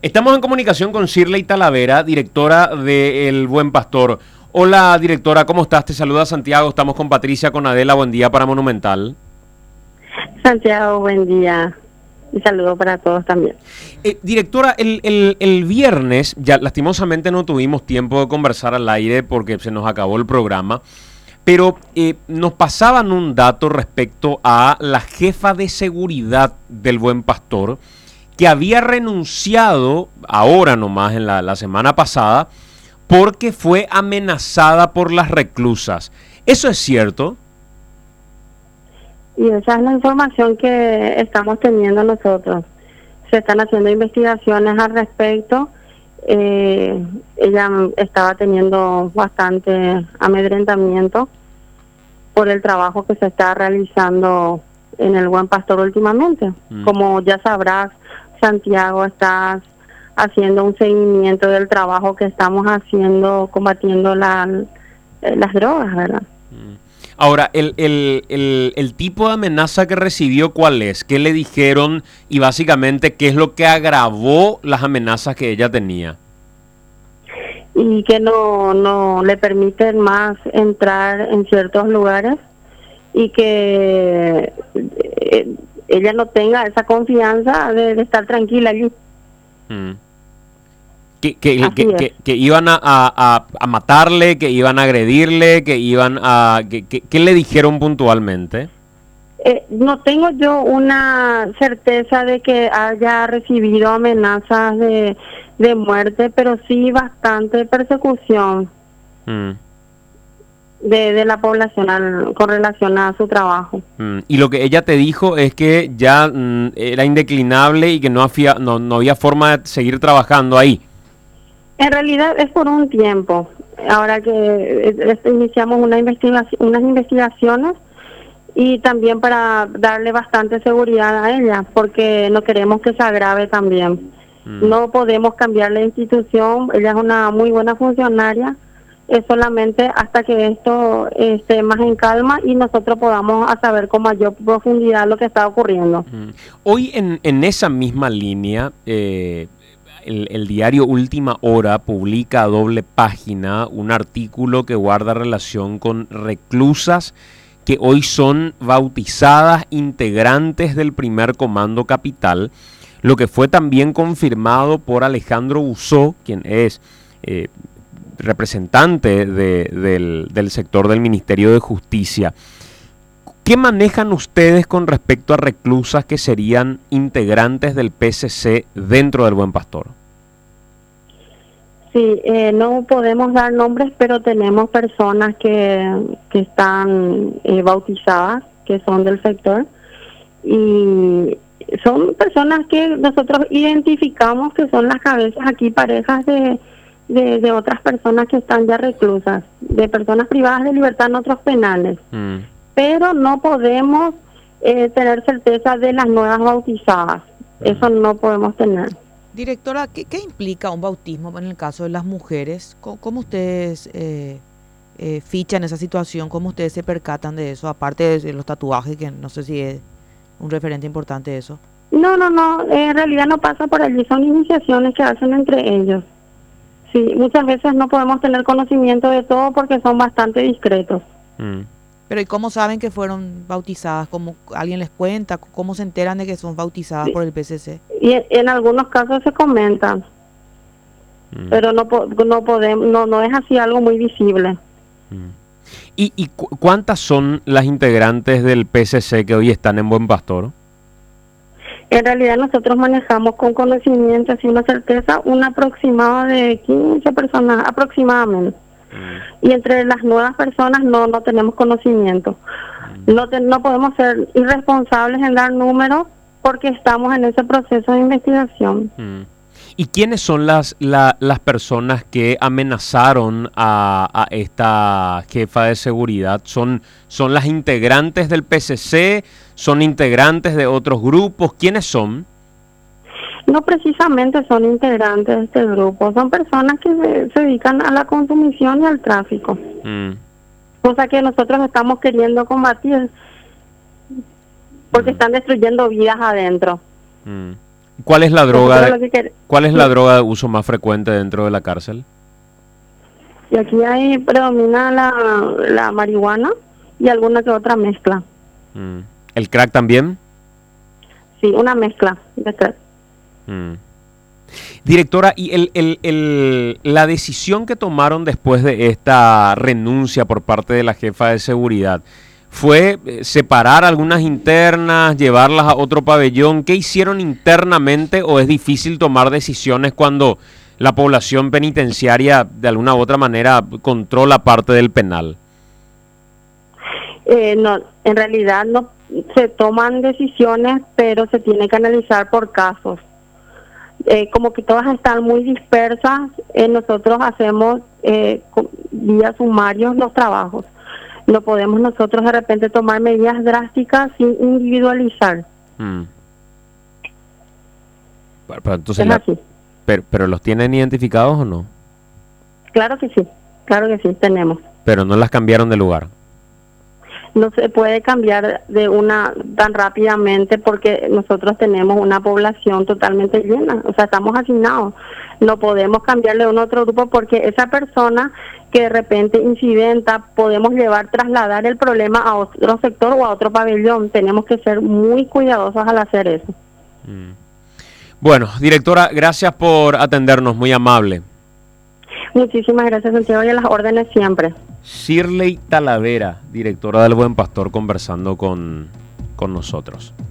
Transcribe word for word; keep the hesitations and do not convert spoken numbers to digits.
Estamos en comunicación con Shirley Talavera, directora de El Buen Pastor. Hola, directora, ¿cómo estás? Te saluda Santiago, estamos con Patricia, con Adela, buen día para Monumental. Santiago, buen día. Y saludo para todos también. Eh, directora, el, el, el viernes, ya lastimosamente no tuvimos tiempo de conversar al aire porque se nos acabó el programa, pero eh, nos pasaban un dato respecto a la jefa de seguridad del Buen Pastor, que había renunciado ahora nomás, en la, la semana pasada, porque fue amenazada por las reclusas. ¿Eso es cierto? Y esa es la información que estamos teniendo nosotros. Se están haciendo investigaciones al respecto. Eh, ella estaba teniendo bastante amedrentamiento por el trabajo que se está realizando en el Buen Pastor últimamente. Mm. Como ya sabrás, Santiago, estás haciendo un seguimiento del trabajo que estamos haciendo combatiendo la, las drogas, ¿verdad? Ahora, el, el, el, el tipo de amenaza que recibió, ¿cuál es? ¿Qué le dijeron? Y básicamente, ¿qué es lo que agravó las amenazas que ella tenía? Y que no, no le permiten más entrar en ciertos lugares y que eh, ella no tenga esa confianza de, de estar tranquila allí. Mm. Que, que, que, que, que iban a, a, a matarle, que iban a agredirle, que iban a... Que, que, ¿Qué le dijeron puntualmente? Eh, no tengo yo una certeza de que haya recibido amenazas de, de muerte, pero sí bastante persecución mm. de, de la población al, con relación a su trabajo. Mm. Y lo que ella te dijo es que ya mm, era indeclinable y que no había, no, no había forma de seguir trabajando ahí. En realidad es por un tiempo. Ahora que iniciamos una investigación, unas investigaciones y también para darle bastante seguridad a ella, porque no queremos que se agrave también. Mm. No podemos cambiar la institución, ella es una muy buena funcionaria, es solamente hasta que esto esté más en calma y nosotros podamos a saber con mayor profundidad lo que está ocurriendo. Mm. Hoy en, en esa misma línea... Eh, El, el diario Última Hora publica a doble página un artículo que guarda relación con reclusas que hoy son bautizadas integrantes del primer Comando Capital, lo que fue también confirmado por Alejandro Buzó, quien es eh, representante de, del, del sector del Ministerio de Justicia. ¿Qué manejan ustedes con respecto a reclusas que serían integrantes del P C C dentro del Buen Pastor? Sí, eh, no podemos dar nombres, pero tenemos personas que, que están eh, bautizadas, que son del sector, y son personas que nosotros identificamos que son las cabezas aquí, parejas de, de, de otras personas que están ya reclusas, de personas privadas de libertad en otros penales. Mm. Pero no podemos eh, tener certeza de las nuevas bautizadas. Eso no podemos tener. Directora, ¿qué, qué implica un bautismo en el caso de las mujeres? ¿Cómo, cómo ustedes eh, eh, fichan esa situación? ¿Cómo ustedes se percatan de eso? Aparte de los tatuajes, que no sé si es un referente importante de eso. No, no, no. En realidad no pasa por allí. Son iniciaciones que hacen entre ellos. Sí, muchas veces no podemos tener conocimiento de todo porque son bastante discretos. Mm. Pero ¿y cómo saben que fueron bautizadas? ¿Cómo alguien les cuenta? ¿Cómo se enteran de que son bautizadas sí. por el P C C? Y en, en algunos casos se comentan, mm. pero no no podemos, no no es así algo muy visible. Mm. ¿Y, y cu cuántas son las integrantes del P C C que hoy están en Buen Pastor? En realidad nosotros manejamos con conocimiento y una certeza un aproximado de quince personas aproximadamente. Y entre las nuevas personas no no tenemos conocimiento. No, te, no podemos ser irresponsables en dar números porque estamos en ese proceso de investigación. ¿Y quiénes son las, la, las personas que amenazaron a, a esta jefa de seguridad? ¿Son, ¿Son las integrantes del P C C? ¿Son integrantes de otros grupos? ¿Quiénes son? No precisamente son integrantes de este grupo, son personas que se, se dedican a la consumición y al tráfico. Mm. Cosa que nosotros estamos queriendo combatir porque mm. están destruyendo vidas adentro. Mm. ¿Cuál es la droga Nosotros lo de, que quer- cuál es la droga de uso más frecuente dentro de la cárcel? Y aquí hay, predomina la, la marihuana y alguna que otra mezcla. Mm. ¿El crack también? Sí, una mezcla de crack. Mm. Directora, ¿y el, el, el, la decisión que tomaron después de esta renuncia por parte de la jefa de seguridad fue eh, separar algunas internas, llevarlas a otro pabellón? ¿Qué hicieron internamente o es difícil tomar decisiones cuando la población penitenciaria de alguna u otra manera controla parte del penal? Eh, no, en realidad no se toman decisiones, pero se tiene que analizar por casos. Eh, como que todas están muy dispersas, eh, nosotros hacemos eh, con- vía sumarios los trabajos. No podemos nosotros de repente tomar medidas drásticas sin individualizar. Mm. Pero, pero entonces Es la- así. pero, pero ¿los tienen identificados o no? Claro que sí, claro que sí, tenemos. Pero no las cambiaron de lugar. No se puede cambiar de una tan rápidamente porque nosotros tenemos una población totalmente llena, o sea, estamos asignados. No podemos cambiarle a un otro grupo porque esa persona que de repente incidenta, podemos llevar, trasladar el problema a otro sector o a otro pabellón. Tenemos que ser muy cuidadosos al hacer eso. Mm. Bueno, directora, gracias por atendernos, muy amable. Muchísimas gracias, Santiago, y a las órdenes siempre. Shirley Talavera, directora del Buen Pastor, conversando con, con nosotros.